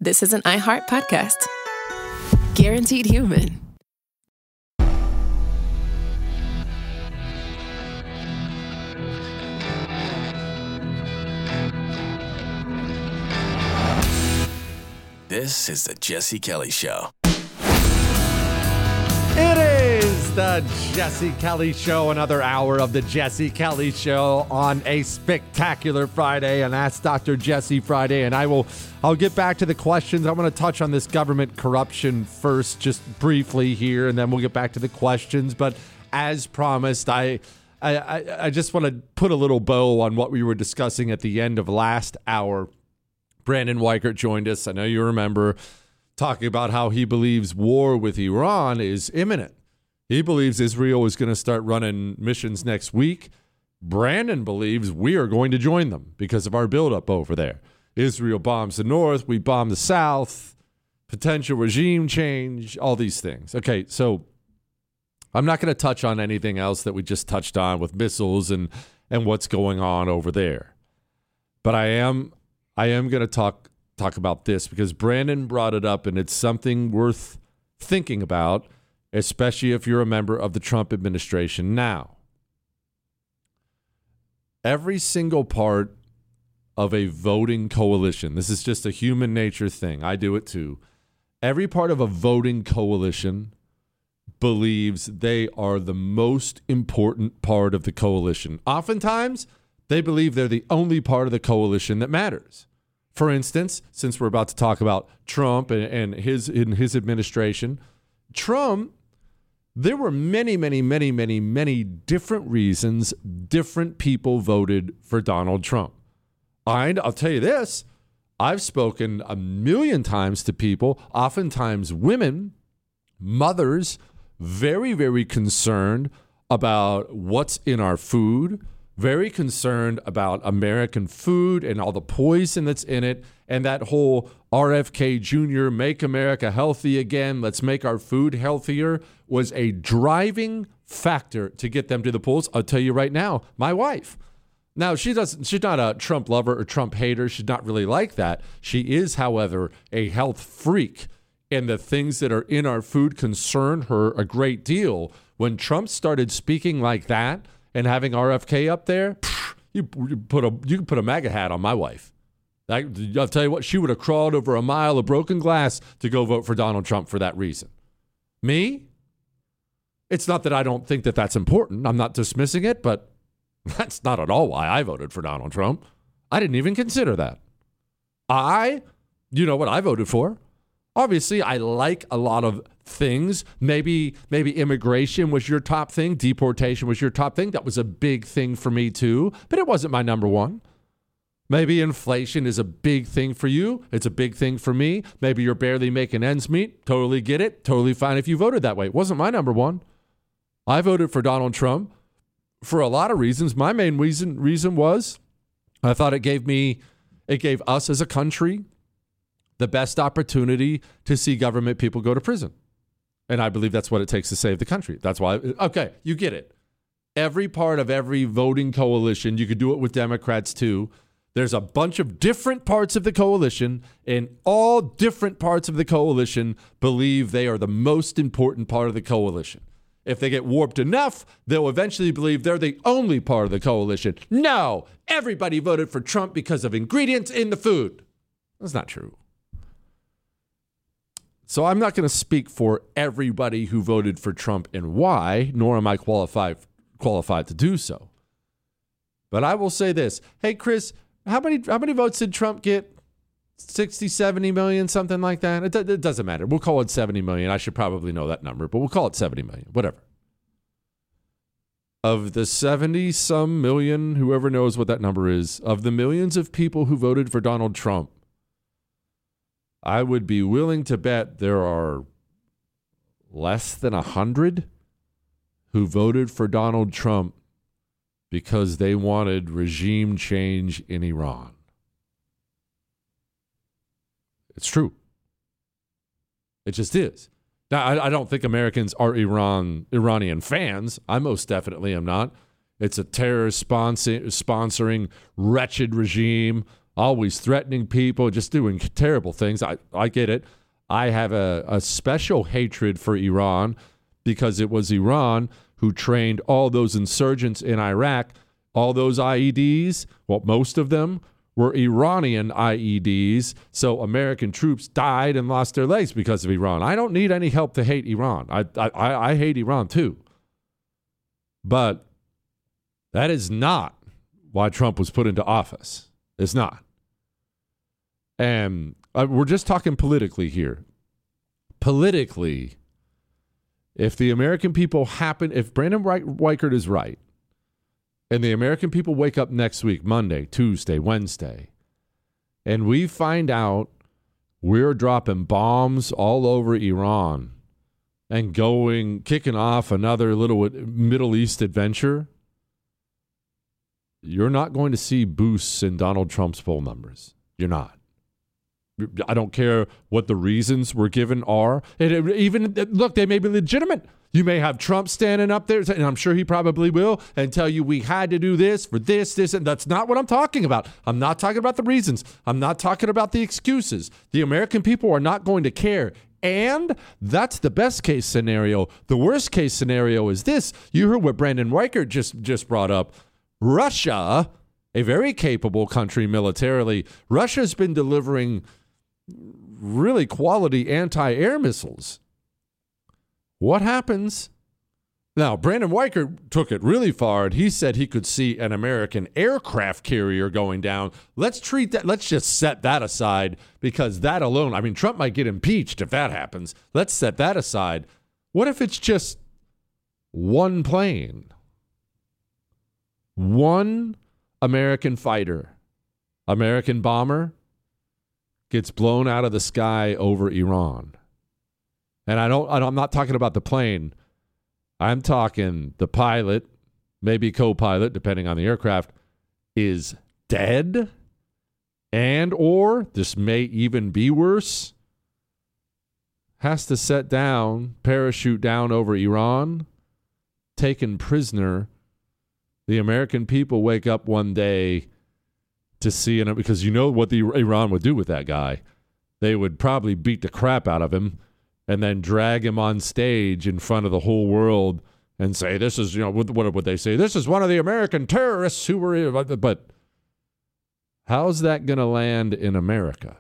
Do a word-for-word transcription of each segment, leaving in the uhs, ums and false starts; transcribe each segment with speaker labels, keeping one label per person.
Speaker 1: This is an iHeart podcast. Guaranteed Human.
Speaker 2: This is the Jesse Kelly Show.
Speaker 3: It is the Jesse Kelly Show, another hour of the Jesse Kelly Show on a spectacular Friday, and Ask Doctor Jesse Friday. And I will, I'll get back to the questions. I want to touch on this government corruption first, just briefly here, and then we'll get back to the questions. But as promised, I, I, I just want to put a little bow on what we were discussing at the end of last hour. Brandon Weichert joined us. I know you remember, talking about how he believes war with Iran is imminent. He believes Israel is going to start running missions next week. Brandon believes we are going to join them because of our buildup over there. Israel bombs the north, we bomb the south, potential regime change, all these things. Okay, so I'm not going to touch on anything else that we just touched on with missiles and, and what's going on over there. But I am I am going to talk talk about this because Brandon brought it up, and it's something worth thinking about, especially if you're a member of the Trump administration now. Every single part of a voting coalition, this is just a human nature thing. I do it too. Every part of a voting coalition believes they are the most important part of the coalition. Oftentimes, they believe they're the only part of the coalition that matters. For instance, since we're about to talk about Trump and, and his in his administration, Trump, there were many, many, many, many, many different reasons different people voted for Donald Trump. I, I'll tell you this, I've spoken a million times to people, oftentimes women, mothers, very, very concerned about what's in our food, very concerned about American food and all the poison that's in it, and that whole R F K Junior, make America healthy again, let's make our food healthier, was a driving factor to get them to the polls. I'll tell you right now, my wife. Now, she doesn't, she's not a Trump lover or Trump hater. She's not really like that. She is, however, a health freak, and the things that are in our food concern her a great deal. When Trump started speaking like that, and having R F K up there, pff, you, you put a you can put a MAGA hat on my wife. I, I'll tell you what, she would have crawled over a mile of broken glass to go vote for Donald Trump for that reason. Me? It's not that I don't think that that's important. I'm not dismissing it, but that's not at all why I voted for Donald Trump. I didn't even consider that. I, you know what I voted for? Obviously, I like a lot of things. Maybe maybe immigration was your top thing. Deportation was your top thing. That was a big thing for me too, but it wasn't my number one. Maybe inflation is a big thing for you. It's a big thing for me. Maybe you're barely making ends meet. Totally get it. Totally fine if you voted that way. It wasn't my number one. I voted for Donald Trump for a lot of reasons. My main reason reason was I thought it gave me, it gave us as a country the best opportunity to see government people go to prison. And I believe that's what it takes to save the country. That's why, okay, you get it. Every part of every voting coalition, you could do it with Democrats too. There's a bunch of different parts of the coalition, and all different parts of the coalition believe they are the most important part of the coalition. If they get warped enough, they'll eventually believe they're the only part of the coalition. No, everybody voted for Trump because of ingredients in the food. That's not true. So I'm not going to speak for everybody who voted for Trump and why, nor am I qualified qualified to do so. But I will say this. Hey, Chris, how many how many votes did Trump get? sixty, seventy million, something like that? It, it doesn't matter. We'll call it seventy million. I should probably know that number, but we'll call it seventy million, whatever. Of the seventy-some million, whoever knows what that number is, of the millions of people who voted for Donald Trump, I would be willing to bet there are less than one hundred who voted for Donald Trump because they wanted regime change in Iran. It's true. It just is. Now, I, I don't think Americans are Iran Iranian fans. I most definitely am not. It's a terrorist sponsor, sponsoring wretched regime. always threatening people, just doing terrible things. I, I get it. I have a, a special hatred for Iran because it was Iran who trained all those insurgents in Iraq. All those I E Ds, well, most of them were Iranian I E Ds. So American troops died and lost their legs because of Iran. I don't need any help to hate Iran. I I, I hate Iran too. But that is not why Trump was put into office. It's not. And uh, we're just talking politically here. Politically, if the American people happen, if Brandon Weichert is right, and the American people wake up next week, Monday, Tuesday, Wednesday, and we find out we're dropping bombs all over Iran and going, kicking off another little Middle East adventure, you're not going to see boosts in Donald Trump's poll numbers. You're not. I don't care what the reasons we're given are. And even, look, they may be legitimate. You may have Trump standing up there, and I'm sure he probably will, and tell you we had to do this for this, this, and that's not what I'm talking about. I'm not talking about the reasons. I'm not talking about the excuses. The American people are not going to care. And that's the best case scenario. The worst case scenario is this. You heard what Brandon Weichert just, just brought up. Russia, a very capable country militarily, Russia's been delivering really quality anti-air missiles. What happens? Now, Brandon Weichert took it really far, and he said he could see an American aircraft carrier going down. Let's treat that. Let's just set that aside, because that alone, I mean, Trump might get impeached if that happens. Let's set that aside. What if it's just one plane? One American fighter, American bomber, gets blown out of the sky over Iran. And I don't, I'm not talking about the plane. I'm talking the pilot, maybe co-pilot, depending on the aircraft, is dead, and or, this may even be worse, has to set down, parachute down over Iran, taken prisoner. The American people wake up one day to see it, because you know what the Iran would do with that guy. They would probably beat the crap out of him and then drag him on stage in front of the whole world and say, this is, you know, what, what would they say? This is one of the American terrorists who were here. But how's that going to land in America?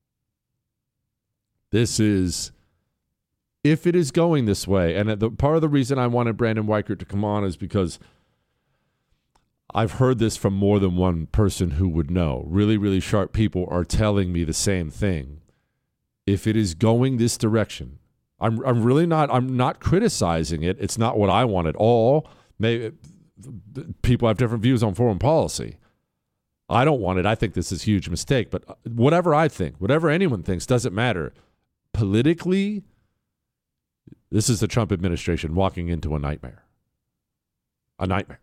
Speaker 3: This is, if it is going this way, and the part of the reason I wanted Brandon Weichert to come on is because I've heard this from more than one person who would know. Really, really sharp people are telling me the same thing. If it is going this direction, I'm I'm really not I'm not criticizing it. It's not what I want at all. Maybe people have different views on foreign policy. I don't want it. I think this is a huge mistake. But whatever I think, whatever anyone thinks, doesn't matter. Politically, this is the Trump administration walking into a nightmare. A nightmare.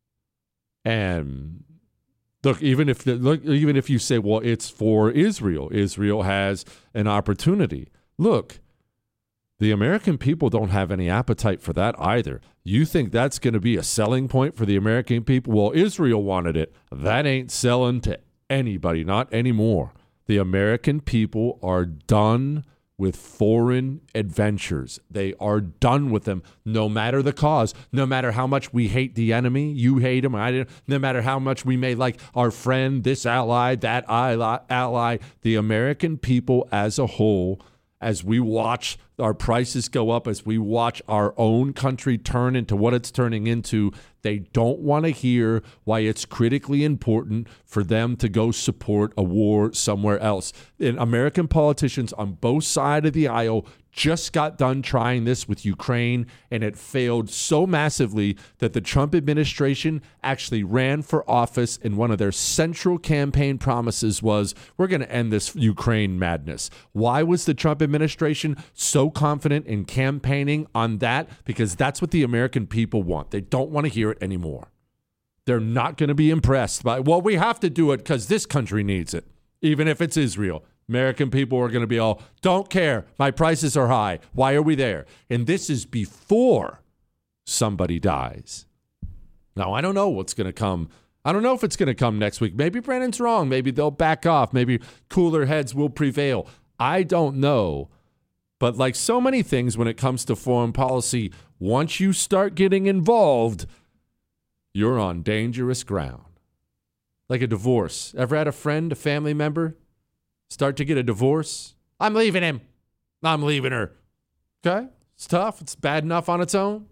Speaker 3: And look, even if the, look, even if you say, well, it's for Israel, Israel has an opportunity. Look, the American people don't have any appetite for that either. You think that's going to be a selling point for the American people? Well, Israel wanted it. That ain't selling to anybody, not anymore. The American people are done with foreign adventures. They are done with them, no matter the cause, no matter how much we hate the enemy, you hate him, I didn't, no matter how much we may like our friend, this ally, that ally, the American people as a whole, as we watch our prices go up, as we watch our own country turn into what it's turning into, they don't want to hear why it's critically important for them to go support a war somewhere else. And American politicians on both sides of the aisle just got done trying this with Ukraine, and it failed so massively that the Trump administration actually ran for office, and one of their central campaign promises was, we're going to end this Ukraine madness. Why was the Trump administration so confident in campaigning on that? Because that's what the American people want. They don't want to hear it anymore. They're not going to be impressed by, well, we have to do it because this country needs it, even if it's Israel. American people are going to be all, don't care. My prices are high. Why are we there? And this is before somebody dies. Now, I don't know what's going to come I don't know if it's going to come next week. Maybe Brennan's wrong. Maybe they'll back off. Maybe cooler heads will prevail. I don't know. But like so many things when it comes to foreign policy, once you start getting involved, you're on dangerous ground. Like a divorce. Ever had a friend, a family member, start to get a divorce? I'm leaving him. I'm leaving her. Okay? It's tough. It's bad enough on its own.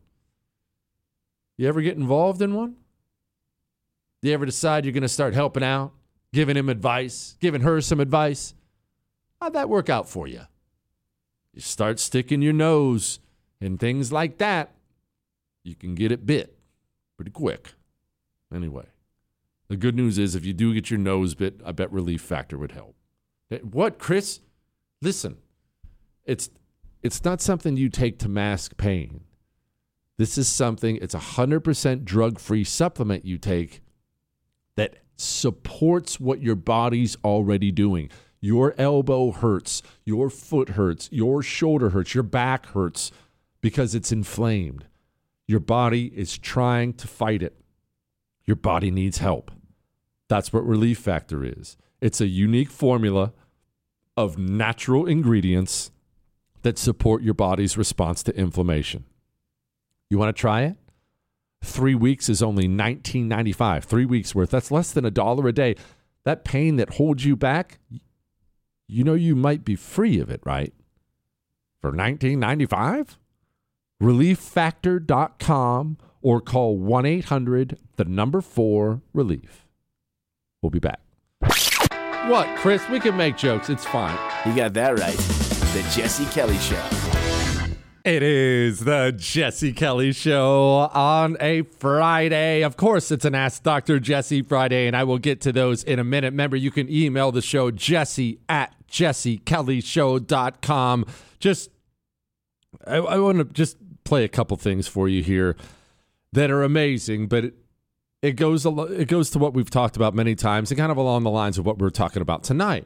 Speaker 3: You ever get involved in one? You ever decide you're going to start helping out, giving him advice, giving her some advice? How'd that work out for you? You start sticking your nose in things like that, you can get it bit pretty quick. Anyway, the good news is if you do get your nose bit, I bet Relief Factor would help. What, Chris? Listen, it's it's not something you take to mask pain. This is something, it's a one hundred percent drug-free supplement you take that supports what your body's already doing. Your elbow hurts, your foot hurts, your shoulder hurts, your back hurts because it's inflamed. Your body is trying to fight it. Your body needs help. That's what Relief Factor is. It's a unique formula of natural ingredients that support your body's response to inflammation. You want to try it? Three weeks is only nineteen ninety-five. Three weeks worth. That's less than a dollar a day. That pain that holds you back, you know you might be free of it, right? For nineteen ninety-five? relief factor dot com or call one eight hundred the number four relief. We'll be back. What, Chris? We can make jokes. It's fine.
Speaker 2: You got that right. The Jesse Kelly Show.
Speaker 3: It is the Jesse Kelly Show on a Friday. Of course, it's an Ask Doctor Jesse Friday, and I will get to those in a minute. Remember, you can email the show, jesse at jesse kelly show dot com. Just, I, I want to just play a couple things for you here that are amazing, but it, it goes it goes to what we've talked about many times and kind of along the lines of what we're talking about tonight.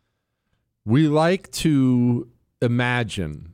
Speaker 3: We like to imagine,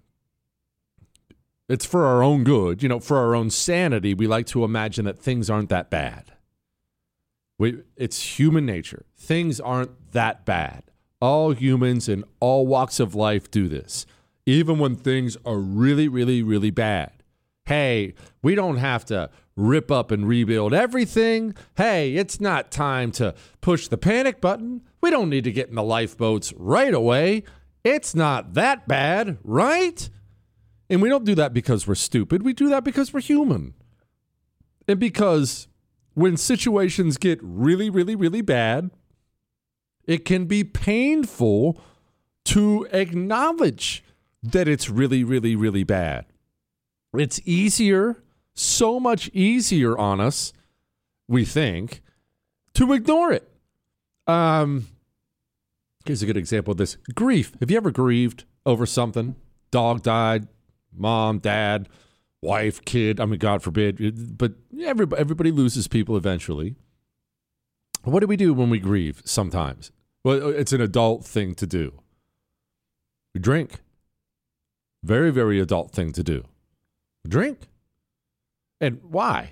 Speaker 3: it's for our own good, you know, for our own sanity, we like to imagine that things aren't that bad. We, it's human nature. Things aren't that bad. All humans in all walks of life do this, even when things are really, really, really bad. Hey, we don't have to rip up and rebuild everything. Hey, it's not time to push the panic button. We don't need to get in the lifeboats right away. It's not that bad, right? And we don't do that because we're stupid. We do that because we're human. And because when situations get really, really, really bad, it can be painful to acknowledge that it's really, really, really bad. It's easier, so much easier on us, we think, to ignore it. Um, here's a good example of this. Grief. Have you ever grieved over something? Dog died, mom, dad, wife, kid. I mean, God forbid. But everybody, everybody loses people eventually. What do we do when we grieve sometimes? Well, it's an adult thing to do. We drink. Very, very adult thing to do. Drink. And why?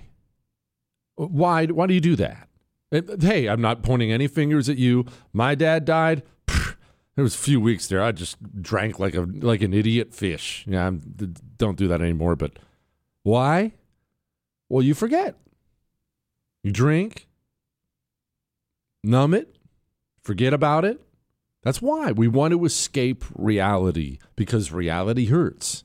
Speaker 3: Why, why do you do that? Hey, I'm not pointing any fingers at you. My dad died. There was a few weeks there. I just drank like a like an idiot fish. Yeah, I'm, don't do that anymore. But why? Well, you forget. You drink, numb it, forget about it. That's why we want to escape reality, because reality hurts.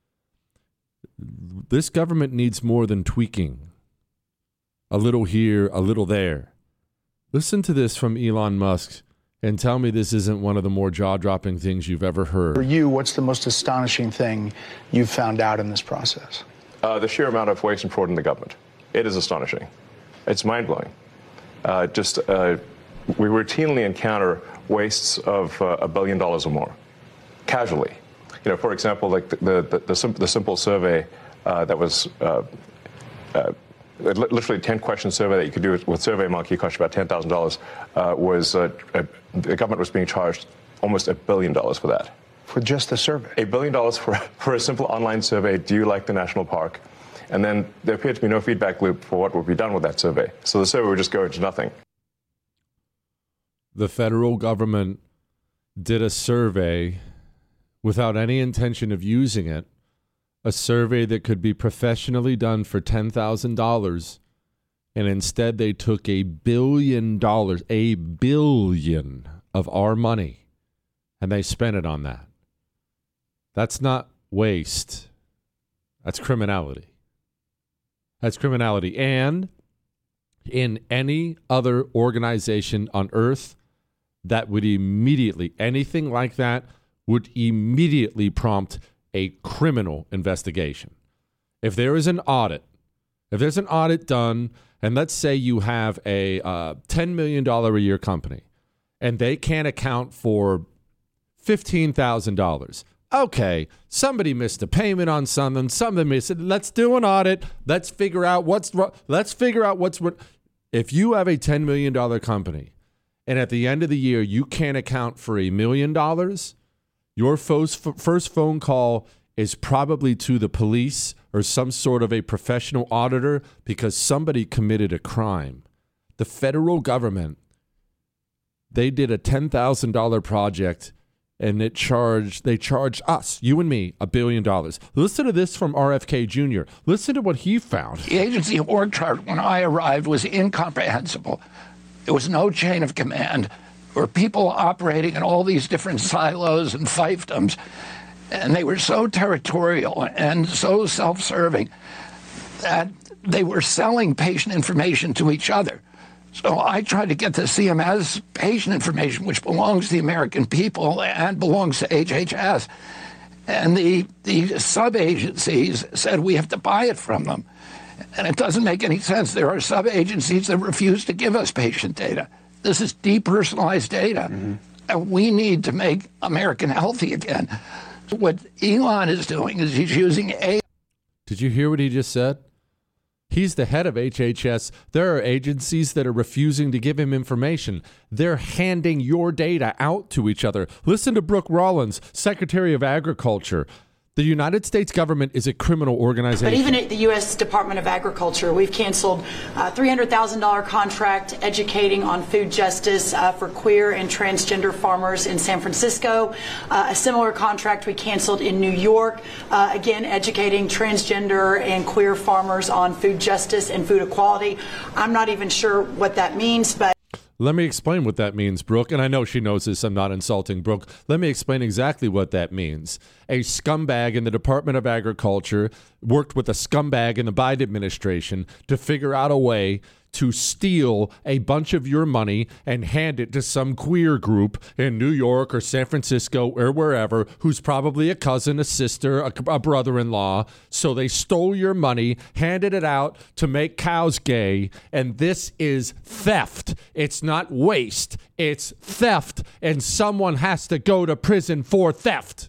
Speaker 3: This government needs more than tweaking. A little here, a little there. Listen to this from Elon Musk and tell me this isn't one of the more jaw-dropping things you've ever heard.
Speaker 4: For you, what's the most astonishing thing you've found out in this process?
Speaker 5: Uh, the sheer amount of waste and fraud in the government. It is astonishing. It's mind-blowing. Uh, just, uh, we routinely encounter wastes of uh, a billion dollars or more, casually. You know, for example, like the the, the, the, sim- the simple survey uh, that was uh, uh, literally a ten-question survey that you could do with, with SurveyMonkey, cost you about ten thousand dollars, uh, was uh, uh, the government was being charged almost a billion dollars for that.
Speaker 4: For just the survey?
Speaker 5: A billion dollars for, for a simple online survey, do you like the national park? And then there appeared to be no feedback loop for what would be done with that survey. So the survey would just go into nothing.
Speaker 3: The federal government did a survey without any intention of using it, a survey that could be professionally done for ten thousand dollars, and instead they took a billion dollars, a billion of our money, and they spent it on that. That's not waste. That's criminality. That's criminality. And in any other organization on earth, that would immediately, anything like that would immediately prompt a criminal investigation. If there is an audit, if there's an audit done, and let's say you have a uh, ten million dollars a year company, and they can't account for fifteen thousand dollars. Okay, somebody missed a payment on something. Something missed it. Let's do an audit. Let's figure out what's wrong. Let's figure out what's what. If you have a ten million dollars company, and at the end of the year you can't account for a million dollars, your first phone call is probably to the police or some sort of a professional auditor because somebody committed a crime. The federal government, they did a ten thousand dollars project, and it charged, they charged us, you and me, a billion dollars. Listen to this from R F K Junior Listen to what he found.
Speaker 6: The agency org chart when I arrived was incomprehensible. There was no chain of command. There were people operating in all these different silos and fiefdoms, and they were so territorial and so self-serving that they were selling patient information to each other. So I tried to get the C M S patient information, which belongs to the American people and belongs to H H S. And the, the sub-agencies said we have to buy it from them. And it doesn't make any sense. There are sub-agencies that refuse to give us patient data. This is depersonalized data. Mm-hmm. And we need to make America healthy again. What Elon is doing is he's using A I.
Speaker 3: Did you hear what he just said? He's the head of H H S. There are agencies that are refusing to give him information. They're handing your data out to each other. Listen to Brooke Rollins, Secretary of Agriculture. The United States government is a criminal organization.
Speaker 7: But even at the U S Department of Agriculture, we've canceled a three hundred thousand dollars contract educating on food justice uh, for queer and transgender farmers in San Francisco. Uh, a similar contract we canceled in New York, uh, again, educating transgender and queer farmers on food justice and food equality. I'm not even sure what that means, but
Speaker 3: let me explain what that means, Brooke. And I know she knows this. I'm not insulting Brooke. Let me explain exactly what that means. A scumbag in the Department of Agriculture worked with a scumbag in the Biden administration to figure out a way to steal a bunch of your money and hand it to some queer group in New York or San Francisco or wherever who's probably a cousin, a sister, a, a brother-in-law. So they stole your money, handed it out to make cows gay, and this is theft. It's not waste. It's theft, and someone has to go to prison for theft.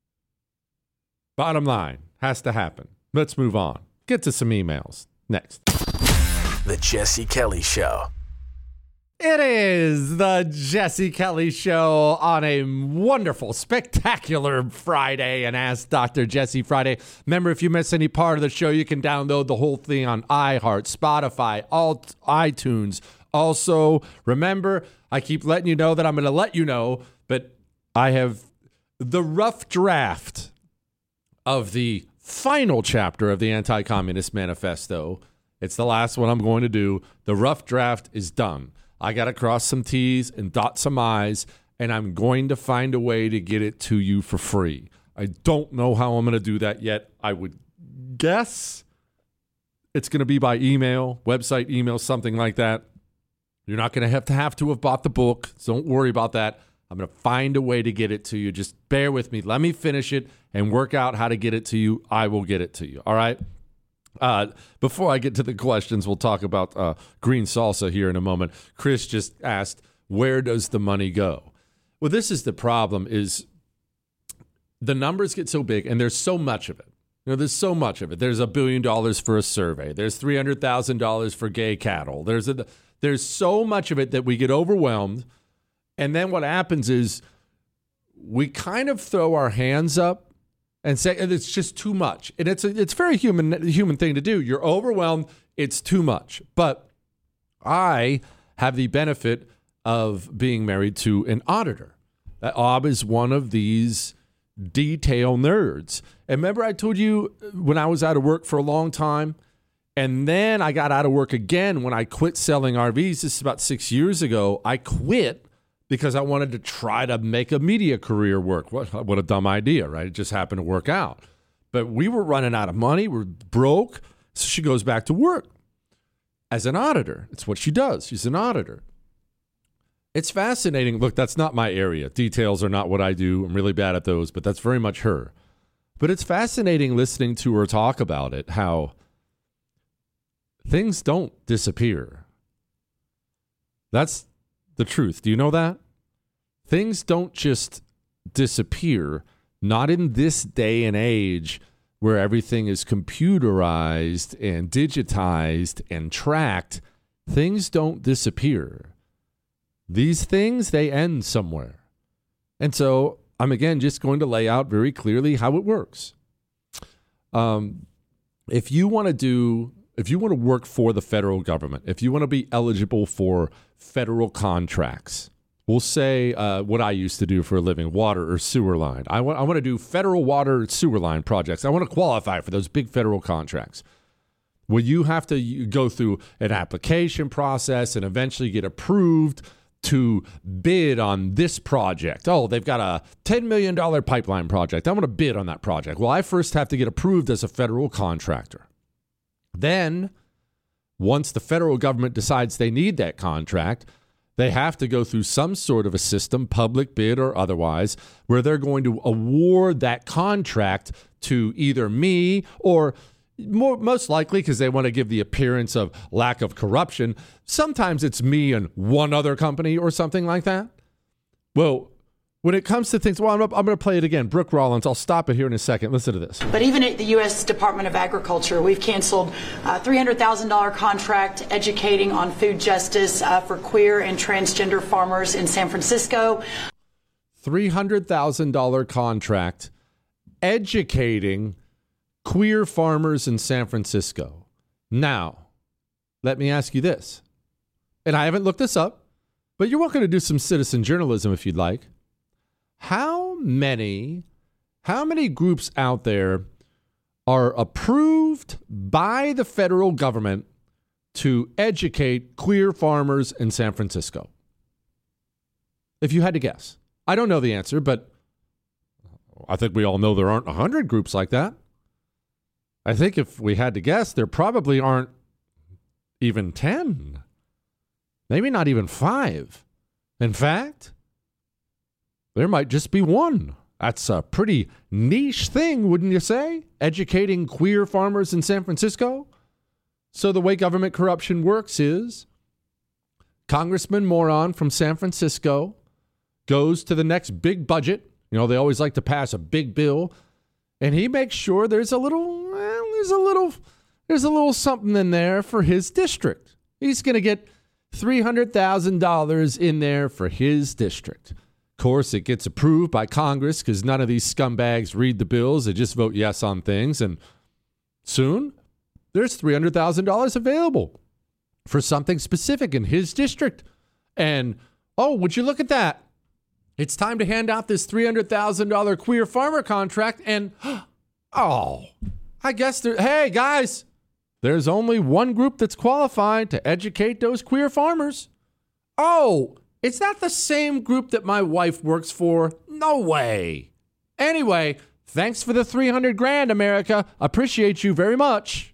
Speaker 3: Bottom line, has to happen. Let's move on. Get to some emails. Next.
Speaker 2: The Jesse Kelly Show.
Speaker 3: It is the Jesse Kelly Show on a wonderful, spectacular Friday, and Ask Doctor Jesse Friday. Remember, if you miss any part of the show, you can download the whole thing on iHeart, Spotify, alt, iTunes. Also, remember, I keep letting you know that I'm going to let you know, but I have the rough draft of the final chapter of the Anti-Communist Manifesto. It's the last one I'm going to do. The rough draft is done. I got to cross some T's and dot some I's, and I'm going to find a way to get it to you for free. I don't know how I'm going to do that yet. I would guess it's going to be by email, website email, something like that. You're not going to have to have to have bought the book, so don't worry about that. I'm going to find a way to get it to you. Just bear with me. Let me finish it and work out how to get it to you. I will get it to you. All right? Uh, before I get to the questions, we'll talk about uh, green salsa here in a moment. Chris just asked, where does the money go? Well, this is the problem, is the numbers get so big, and there's so much of it. You know, there's so much of it. There's a billion dollars for a survey. There's three hundred thousand dollars for gay cattle. There's a, there's so much of it that we get overwhelmed, and then what happens is we kind of throw our hands up and say and it's just too much. And it's a, it's a very human human thing to do. You're overwhelmed. It's too much. But I have the benefit of being married to an auditor. That Ob is one of these detail nerds. And remember I told you when I was out of work for a long time, and then I got out of work again when I quit selling R Vs. This is about six years ago. I quit because I wanted to try to make a media career work. What, what a dumb idea, right? It just happened to work out. But we were running out of money. We're broke. So she goes back to work as an auditor. It's what she does. She's an auditor. It's fascinating. Look, that's not my area. Details are not what I do. I'm really bad at those, but that's very much her. But it's fascinating listening to her talk about it, how things don't disappear. That's the truth. Do you know that? Things don't just disappear, not in this day and age where everything is computerized and digitized and tracked. Things don't disappear. These things, they end somewhere. And so I'm, again, just going to lay out very clearly how it works. Um, if you want to do, if you want to work for the federal government, if you want to be eligible for federal contracts, we'll say uh, what I used to do for a living, water or sewer line. I want, I want to do federal water sewer line projects. I want to qualify for those big federal contracts. Well, you have to go through an application process and eventually get approved to bid on this project. Oh, they've got a ten million dollars pipeline project. I want to bid on that project. Well, I first have to get approved as a federal contractor. Then, once the federal government decides they need that contract, they have to go through some sort of a system, public bid or otherwise, where they're going to award that contract to either me or More, most likely, because they want to give the appearance of lack of corruption, sometimes it's me and one other company or something like that. Well, when it comes to things, well, I'm, I'm going to play it again. Brooke Rollins, I'll stop it here in a second. Listen to this.
Speaker 7: But even at the U S Department of Agriculture, we've canceled a three hundred thousand dollars contract educating on food justice uh, for queer and transgender farmers in San Francisco.
Speaker 3: three hundred thousand dollars contract educating queer farmers in San Francisco. Now, let me ask you this, and I haven't looked this up, but you're welcome to do some citizen journalism if you'd like. How many, how many groups out there are approved by the federal government to educate queer farmers in San Francisco? If you had to guess. I don't know the answer, but I think we all know there aren't one hundred groups like that. I think if we had to guess, there probably aren't even ten. Maybe not even five. In fact, there might just be one. That's a pretty niche thing, wouldn't you say? Educating queer farmers in San Francisco. So the way government corruption works is Congressman Moron from San Francisco goes to the next big budget. You know, they always like to pass a big bill. And he makes sure there's a little, well, there's a little, there's a little something in there for his district. He's going to get three hundred thousand dollars in there for his district. Of course, it gets approved by Congress because none of these scumbags read the bills. They just vote yes on things. And soon, there's three hundred thousand dollars available for something specific in his district. And, oh, would you look at that? It's time to hand out this three hundred thousand dollars queer farmer contract. And, oh, I guess there, hey, guys, there's only one group that's qualified to educate those queer farmers. Oh, is that the same group that my wife works for? No way. Anyway, thanks for the three hundred grand, America. Appreciate you very much.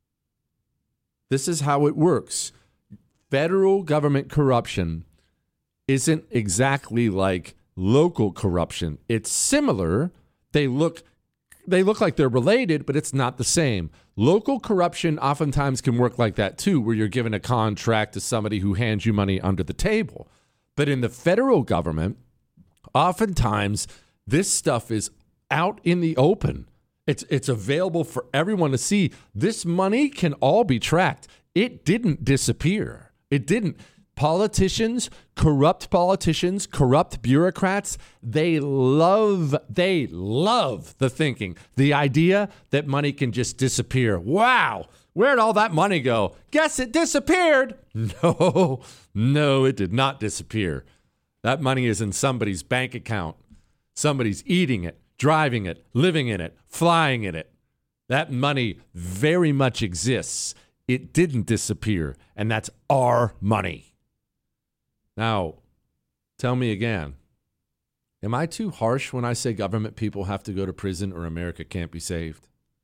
Speaker 3: This is how it works. Federal government corruption isn't exactly like local corruption. It's similar. They look they look like they're related, but it's not the same. Local corruption oftentimes can work like that too, where you're given a contract to somebody who hands you money under the table. But in the federal government, oftentimes this stuff is out in the open. It's it's available for everyone to see. This money can all be tracked. It didn't disappear. It didn't. Politicians, corrupt politicians, corrupt bureaucrats, they love, they love the thinking, the idea that money can just disappear. Wow, where'd all that money go? Guess it disappeared. No, no, it did not disappear. That money is in somebody's bank account. Somebody's eating it, driving it, living in it, flying in it. That money very much exists. It didn't disappear, and that's our money. Now, tell me again, am I too harsh when I say government people have to go to prison or America can't be saved?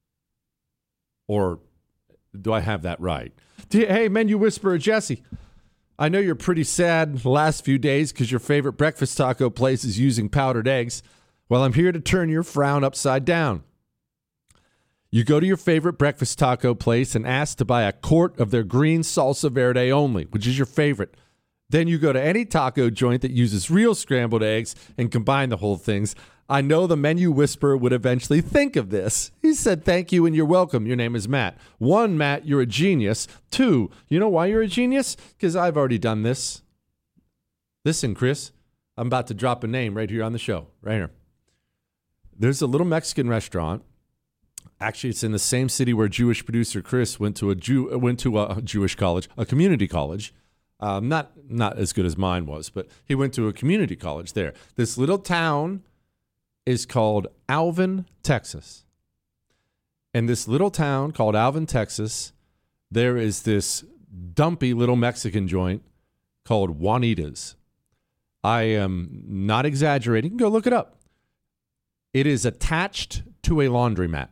Speaker 3: Or do I have that right? Hey, Menu Whisperer Jesse, I know you're pretty sad the last few days because your favorite breakfast taco place is using powdered eggs. Well, I'm here to turn your frown upside down. You go to your favorite breakfast taco place and ask to buy a quart of their green salsa verde only, which is your favorite. Then you go to any taco joint that uses real scrambled eggs and combine the whole things. I know the Menu Whisperer would eventually think of this. He said, thank you and you're welcome. Your name is Matt. One, Matt, you're a genius. Two, you know why you're a genius? Because I've already done this. Listen, Chris, I'm about to drop a name right here on the show, right here. There's a little Mexican restaurant. Actually, it's in the same city where Jewish producer Chris went to a Jew went to a Jewish college, a community college. Um, not not as good as mine was, but he went to a community college there. This little town is called Alvin, Texas. And this little town called Alvin, Texas, there is this dumpy little Mexican joint called Juanita's. I am not exaggerating. You can go look it up. It is attached to a laundromat.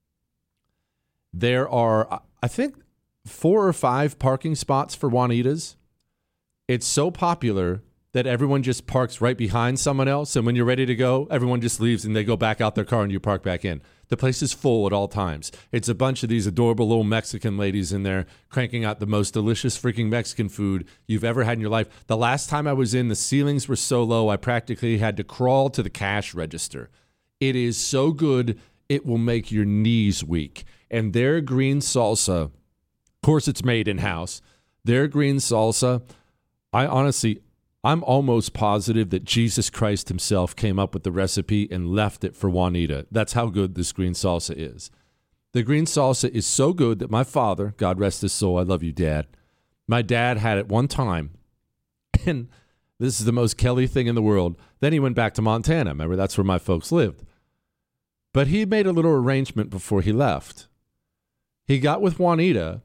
Speaker 3: There are, I think, four or five parking spots for Juanita's. It's so popular that everyone just parks right behind someone else. And when you're ready to go, everyone just leaves and they go back out their car and you park back in. The place is full at all times. It's a bunch of these adorable little Mexican ladies in there cranking out the most delicious freaking Mexican food you've ever had in your life. The last time I was in, the ceilings were so low, I practically had to crawl to the cash register. It is so good, it will make your knees weak. And their green salsa, of course it's made in-house, their green salsa, I honestly, I'm almost positive that Jesus Christ himself came up with the recipe and left it for Juanita. That's how good this green salsa is. The green salsa is so good that my father, God rest his soul, I love you, Dad. My dad had it one time, and this is the most Kelly thing in the world. Then he went back to Montana. Remember, that's where my folks lived. But he made a little arrangement before he left. He got with Juanita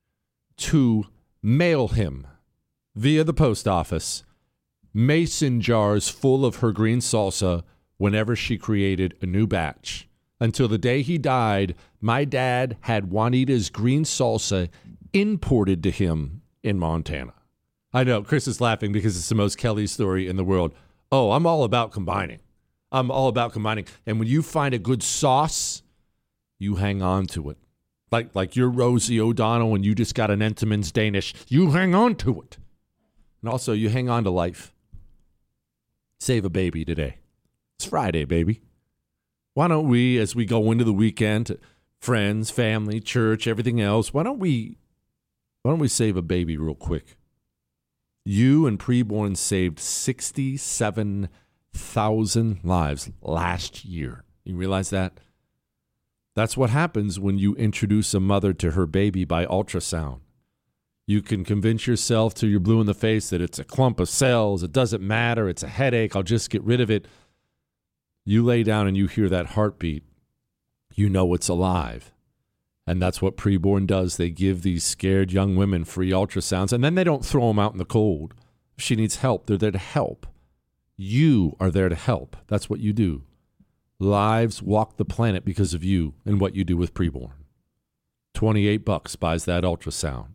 Speaker 3: to mail him via the post office mason jars full of her green salsa whenever she created a new batch. Until the day he died, my dad had Juanita's green salsa imported to him in Montana. I know, Chris is laughing because it's the most Kelly story in the world. Oh, I'm all about combining. I'm all about combining. And when you find a good sauce, you hang on to it. Like like you're Rosie O'Donnell and you just got an Entenmann's Danish. You hang on to it. And also, you hang on to life. Save a baby today. It's Friday, baby. Why don't we, as we go into the weekend, friends, family, church, everything else, why don't we, why don't we save a baby real quick? You and Preborn saved sixty-seven thousand lives last year. You realize that? That's what happens when you introduce a mother to her baby by ultrasound. You can convince yourself till you're blue in the face that it's a clump of cells. It doesn't matter. It's a headache. I'll just get rid of it. You lay down and you hear that heartbeat. You know it's alive. And that's what Preborn does. They give these scared young women free ultrasounds, and then they don't throw them out in the cold. If she needs help, they're there to help. You are there to help. That's what you do. Lives walk the planet because of you and what you do with Preborn. twenty-eight bucks buys that ultrasound.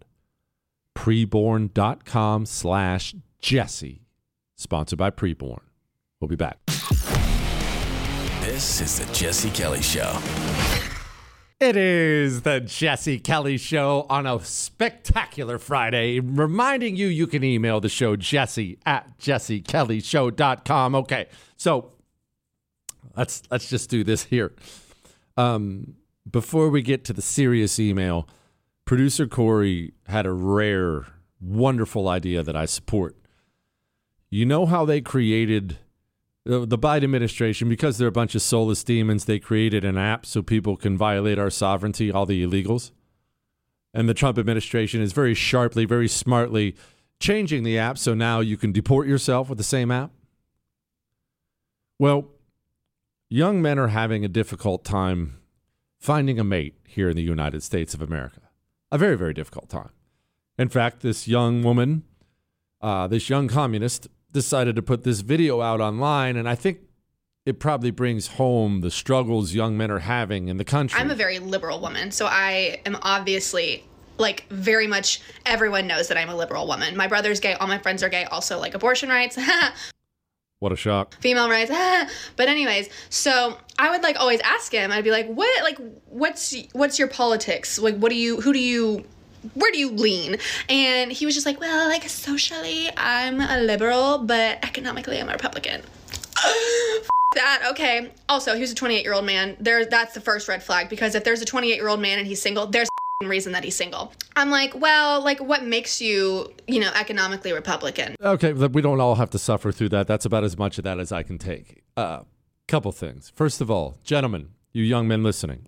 Speaker 3: Preborn.com slash Jesse. Sponsored by Preborn. We'll be back.
Speaker 2: This is the Jesse Kelly Show.
Speaker 3: It is the Jesse Kelly Show on a spectacular Friday, reminding you you can email the show Jesse at jesse kelly show dot com. Okay, so let's let's just do this here. Um, before we get to the serious email, producer Corey had a rare, wonderful idea that I support. You know how they created uh, the Biden administration, because they're a bunch of soulless demons, they created an app so people can violate our sovereignty, all the illegals. And the Trump administration is very sharply, very smartly changing the app so now you can deport yourself with the same app. Well, young men are having a difficult time finding a mate here in the United States of America. A very, very difficult time. In fact, this young woman, uh, this young communist, decided to put this video out online, and I think it probably brings home the struggles young men are having in the country.
Speaker 8: I'm a very liberal woman, so I am obviously, like, very much, everyone knows that I'm a liberal woman. My brother's gay, all my friends are gay, also, like, abortion rights.
Speaker 3: What a shock.
Speaker 8: Female rights. But anyways, so I would, like, always ask him, I'd be like, what, like, what's, what's your politics? Like, what do you, who do you, where do you lean? And he was just like, well, like, socially, I'm a liberal, but economically, I'm a Republican. F- that, okay. Also, he was a twenty-eight-year-old man. There, that's the first red flag, because if there's a twenty-eight-year-old man and he's single, there's a reason that he's single. I'm like, well, like, what makes you, you know, economically Republican?
Speaker 3: Okay, we don't all have to suffer through that. That's about as much of that as I can take. A uh, couple things. First of all, gentlemen, you young men listening,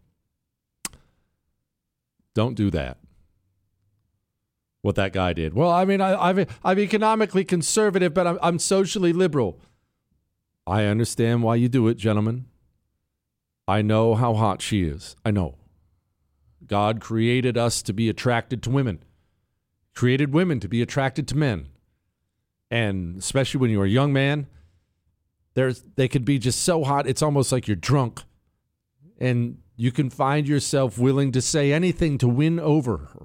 Speaker 3: don't do that. What that guy did. Well, I mean, I, I've, I'm economically conservative, but I'm, I'm socially liberal. I understand why you do it, gentlemen. I know how hot she is. I know. God created us to be attracted to women. Created women to be attracted to men. And especially when you're a young man, there's they could be just so hot, it's almost like you're drunk. And you can find yourself willing to say anything to win over her.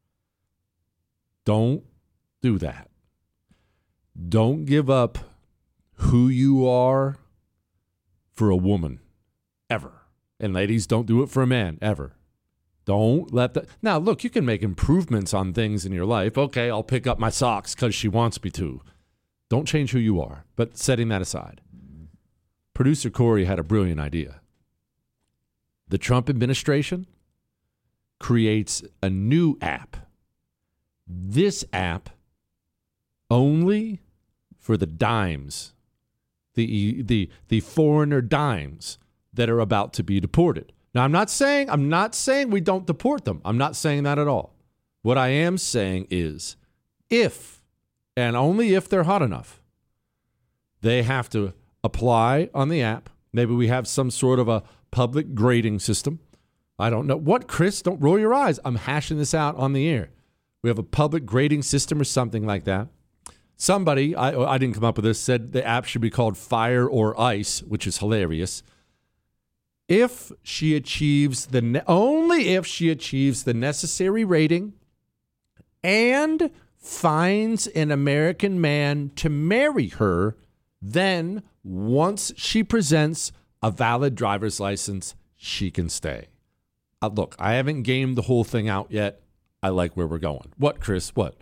Speaker 3: Don't do that. Don't give up who you are for a woman, ever. And ladies, don't do it for a man, ever. Don't let that. Now, look, you can make improvements on things in your life. Okay, I'll pick up my socks because she wants me to. Don't change who you are. But setting that aside, producer Corey had a brilliant idea. The Trump administration creates a new app. This app only for the dimes, the the the foreigner dimes that are about to be deported. Now, I'm not saying I'm not saying we don't deport them. I'm not saying that at all. What I am saying is, if and only if they're hot enough, they have to apply on the app. Maybe we have some sort of a public grading system. I don't know what, Chris. Don't roll your eyes. I'm hashing this out on the air. We have a public grading system or something like that. Somebody, I, I didn't come up with this, said the app should be called Fire or Ice, which is hilarious. If she achieves the, ne- only if she achieves the necessary rating and finds an American man to marry her, then once she presents a valid driver's license, she can stay. Uh, look, I haven't gamed the whole thing out yet. I like where we're going. What, Chris? What?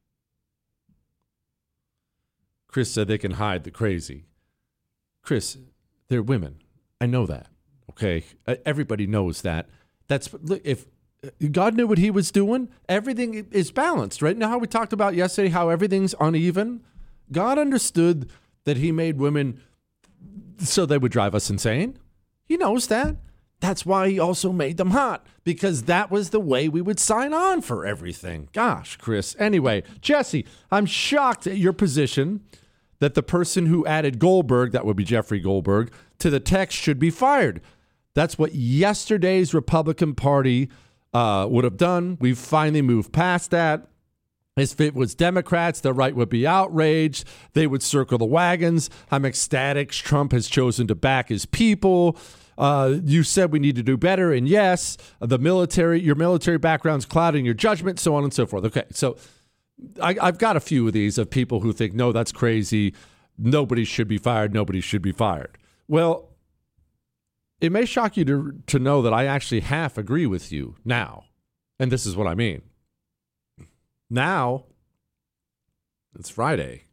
Speaker 3: Chris said they can hide the crazy. Chris, they're women. I know that. Okay? Everybody knows that. That's if God knew what he was doing, everything is balanced, right? Now how we talked about yesterday how everything's uneven. God understood that he made women so they would drive us insane. He knows that. That's why he also made them hot, because that was the way we would sign on for everything. Gosh, Chris. Anyway, Jesse, I'm shocked at your position that the person who added Goldberg, that would be Jeffrey Goldberg, to the text should be fired. That's what yesterday's Republican Party uh, would have done. We've finally moved past that. If it was Democrats, the right would be outraged. They would circle the wagons. I'm ecstatic. Trump has chosen to back his people. Uh, you said we need to do better. And yes, the military, your military background's clouding your judgment, so on and so forth. Okay, so I, I've got a few of these of people who think, no, that's crazy. Nobody should be fired. Nobody should be fired. Well, it may shock you to, to know that I actually half agree with you now. And this is what I mean. Now, it's Friday.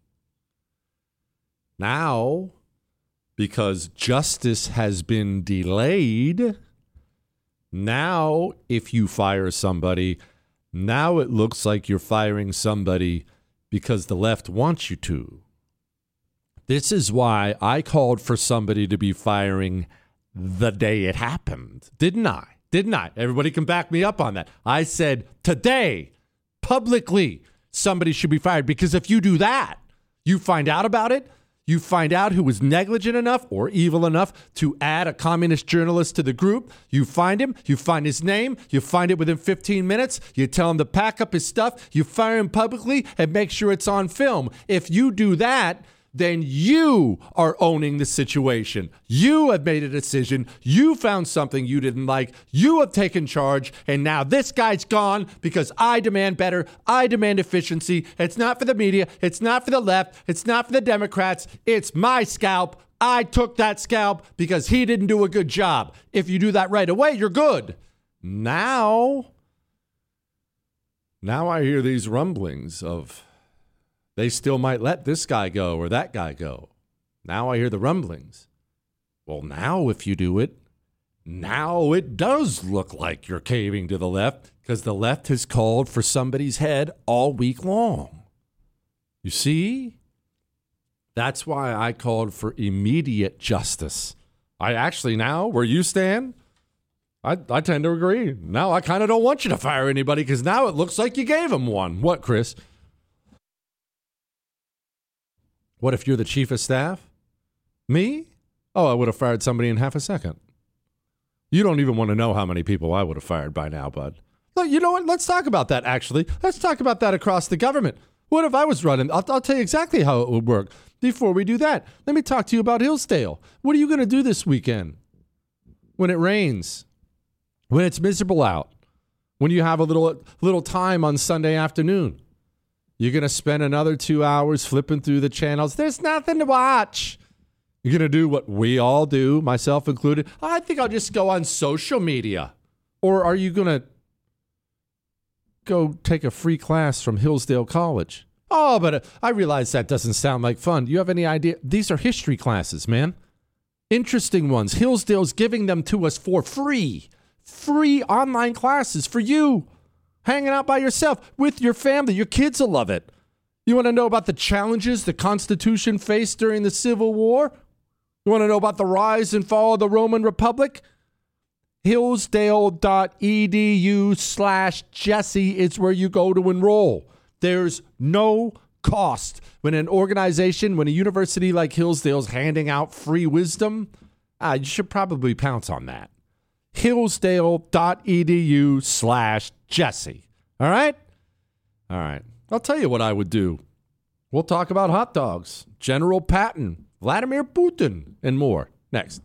Speaker 3: Now, because justice has been delayed, now if you fire somebody, Now it looks like you're firing somebody because the left wants you to. This is why I called for somebody to be firing the day it happened. Didn't I? Didn't I? Everybody can back me up on that. I said today, publicly, somebody should be fired, because if you do that, you find out about it, you find out who was negligent enough or evil enough to add a communist journalist to the group. You find him, you find his name, you find it within fifteen minutes, you tell him to pack up his stuff, you fire him publicly and make sure it's on film. If you do that, then you are owning the situation. You have made a decision. You found something you didn't like. You have taken charge. And now this guy's gone because I demand better. I demand efficiency. It's not for the media. It's not for the left. It's not for the Democrats. It's my scalp. I took that scalp because he didn't do a good job. If you do that right away, you're good. Now, now I hear these rumblings of they still might let this guy go or that guy go. Now I hear the rumblings. Well, now if you do it, now it does look like you're caving to the left, because the left has called for somebody's head all week long. You see? That's why I called for immediate justice. I actually now, where you stand, I, I tend to agree. Now I kind of don't want you to fire anybody, because now it looks like you gave him one. What, Chris? What if you're the chief of staff? Me? Oh, I would have fired somebody in half a second. You don't even want to know how many people I would have fired by now, bud. Look, you know what? Let's talk about that, actually. Let's talk about that across the government. What if I was running? I'll, I'll tell you exactly how it would work. Before we do that, let me talk to you about Hillsdale. What are you going to do this weekend? When it rains, when it's miserable out, when you have a little little time on Sunday afternoon. You're going to spend another two hours flipping through the channels. There's nothing to watch. You're going to do what we all do, myself included. I think I'll just go on social media. Or are you going to go take a free class from Hillsdale College? Oh, but uh, I realize that doesn't sound like fun. Do you have any idea? These are history classes, man. Interesting ones. Hillsdale's giving them to us for free. Free online classes for you. Hanging out by yourself with your family. Your kids will love it. You want to know about the challenges the Constitution faced during the Civil War? You want to know about the rise and fall of the Roman Republic? Hillsdale.edu slash Jesse is where you go to enroll. There's no cost. When an organization, when a university like Hillsdale's handing out free wisdom, uh, you should probably pounce on that. Hillsdale.edu slash Jesse. All right? All right. I'll tell you what I would do. We'll talk about hot dogs, General Patton, Vladimir Putin, and more next.